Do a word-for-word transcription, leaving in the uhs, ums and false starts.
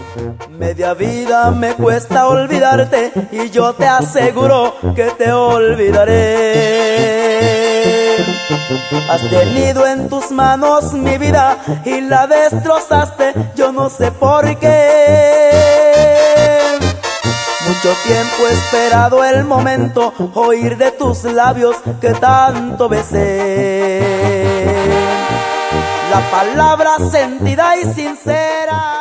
Media vida me cuesta olvidarte y yo te aseguro que te olvidaré. Has tenido en tus manos mi vida y la destrozaste, yo no sé por qué. Mucho tiempo he esperado el momento, oír de tus labios que tanto besé. La palabra sentida y sincera.